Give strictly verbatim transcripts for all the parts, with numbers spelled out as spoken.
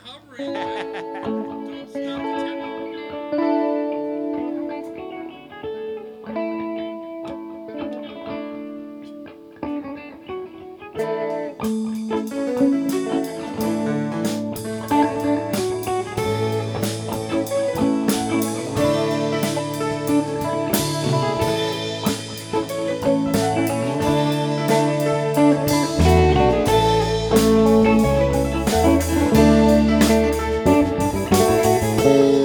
Thank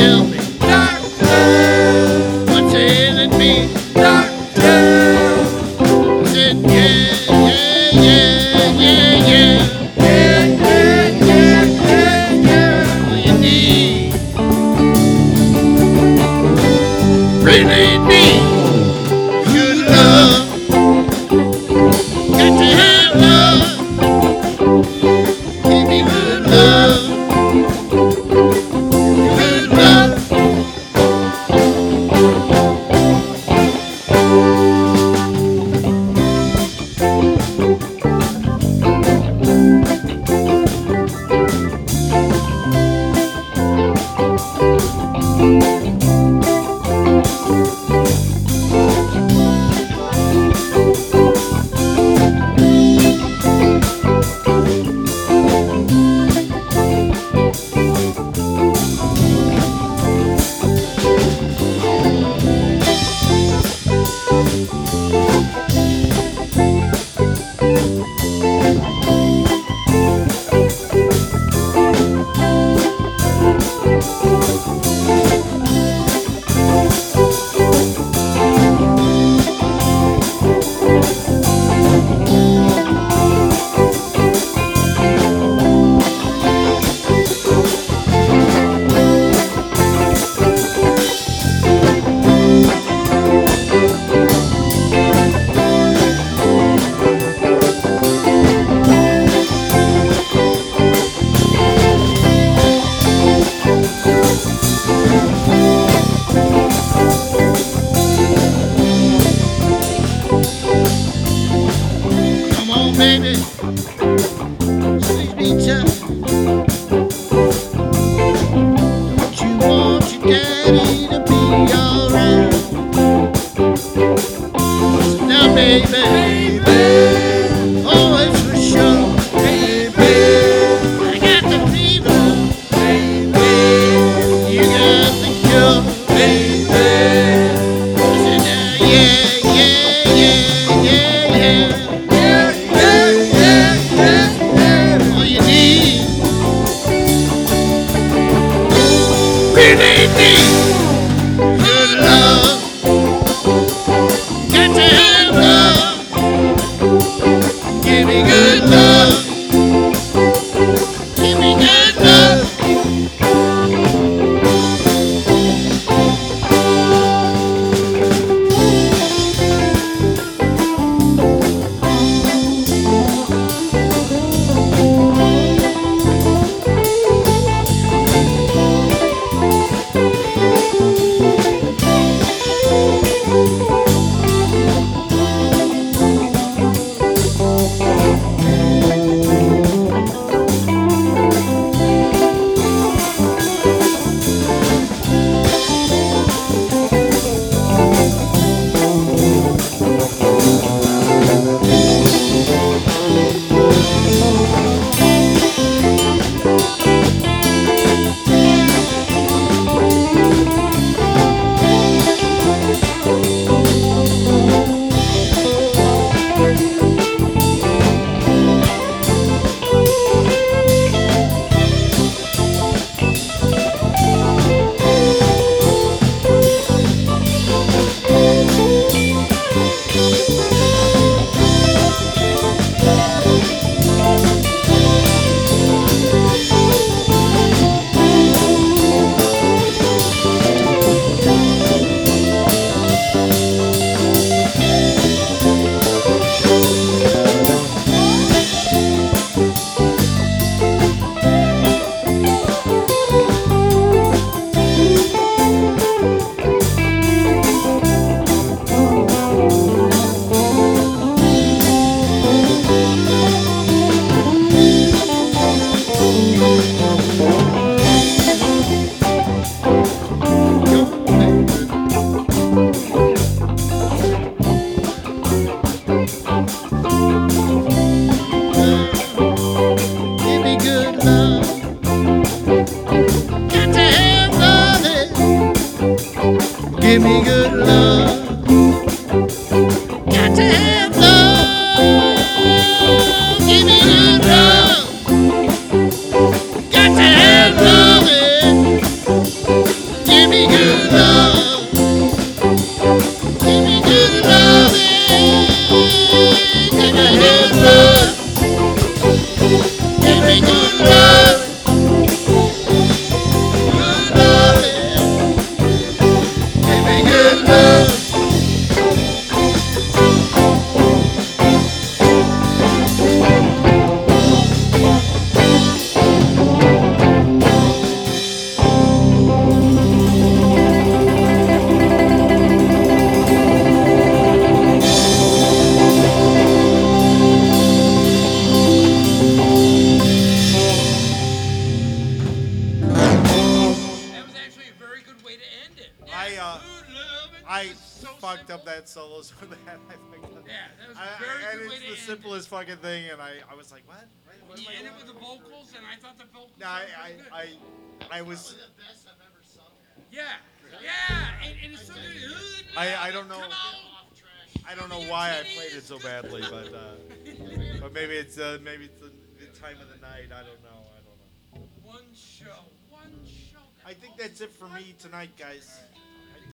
tell me, doctor, what's ailing me, doctor? I said, yeah, yeah, yeah, yeah, yeah. Yeah, yeah, yeah, yeah, yeah. All you need, really need good love. Got to have love. Give me good love. Good love. Come on, baby, please be tough. Don't you want your daddy to be alright? So now, baby, baby, oh, it's for sure, baby. I got the fever, baby. You got the cure, baby. I said, now, yeah, yeah, yeah, yeah, yeah. Really need good love. Got to have love. Give me good love. Give me good love. Give me good love. Got to have love. Give me good love. Got to have love. me good love. Give me good love. Give me good love. Give me good love. Good love. Give me good love. That was actually a very good way to end it. Yeah, I, uh, good love. It I was so fucked simple. up that solo so bad. I fucked up. Yeah, that was I, a very I, good and way it's to the end simplest fucking thing, and I, I was like, what? What, what it. am You I ended doing? with the vocals, and I thought the vocals No, I, sounded good. I, I, I was. The best I've ever sung. Yeah, yeah, and, and it's so good. Good I- I love, don't know. Come on. Off track. I don't know why I played it so badly, but uh, but maybe it's uh, maybe it's the, the time of the night. I don't know. I don't know. One show, one show. I think that's it for me tonight, guys.